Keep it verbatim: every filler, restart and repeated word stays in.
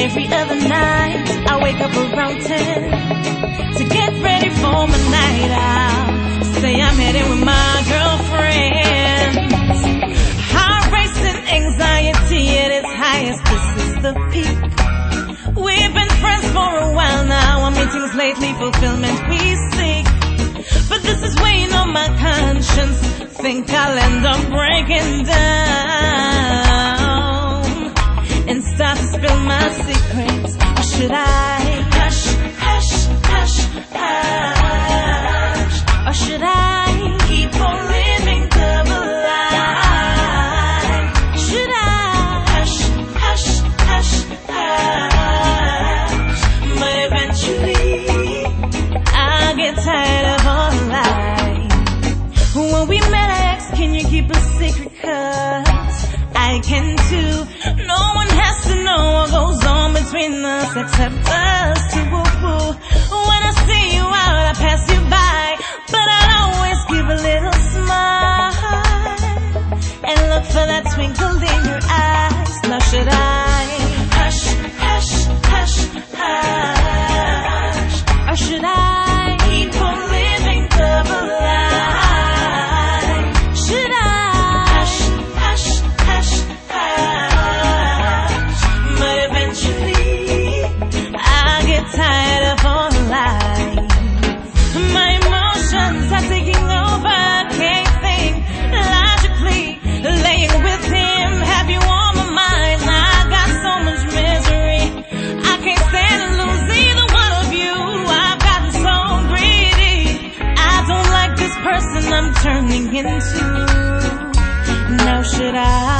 Every other night I wake up around ten to get ready for my night out. Say I'm heading with my girlfriends. Heart racing, anxiety at its highest. This is the peak. We've been friends for a while now. Our meetings lately, fulfillment we seek. But this is weighing on my conscience. Think I'll end up breaking down and start to spill my secrets. Or should I hush, hush, hush, hush? Or should I keep on living double life? Should I hush, hush, hush, hush? But eventually I'll get tired of all lies. When we met, I asked, can you keep a secret? 'Cause I can too. No one has to know what goes on between us except us two. When I see you out, I pass you by, but I'll always give a little smile and look for that twinkle in your eyes. Now should I hush, hush, hush, hush? Or should I keep on living double life? Should I hush, hush, hush, hush? But eventually I'll get tired of all lies. My emotions are taking over. Can't think logically. Laying with him, have you on my mind? I got so much misery. I can't stand to lose either one of you. I've gotten so greedy. I don't like this person I'm turning into. Now should I